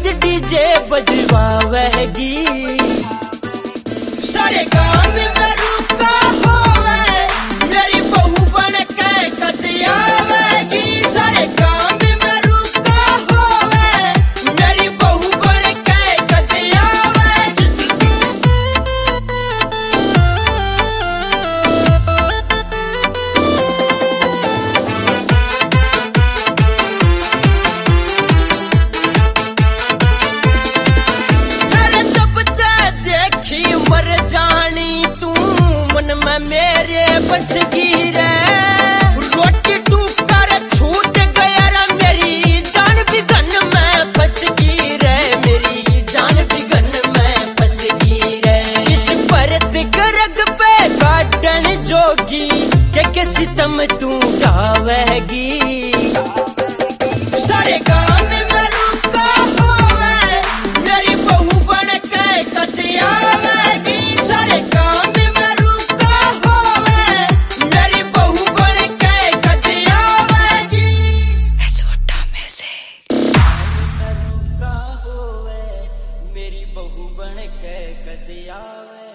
DJ बजवावेगी। सारे काम में रुका होवे मेरी बहू बन के कद आवेगी। सारे काम में रुका होवे मेरी बहू बन के कद आवेगी। मर जानी तू मन में मेरे बच गई रे। रोटी टूट कर छूट गया रे मेरी जान भी गन में फंस गई रे। मेरी जान भी गन में फंस गई रे। इस परत गरग पे काटन जोगी के सितम तू गावेगी। सारे काम में रुका होवे मेरी बहू बन के कद आवेगी। सारे काम में रुका होवे मेरी बहू बन के कद आवेगी। एसोटा में से रुका होवे मेरी बहू बन के कद आवेगी।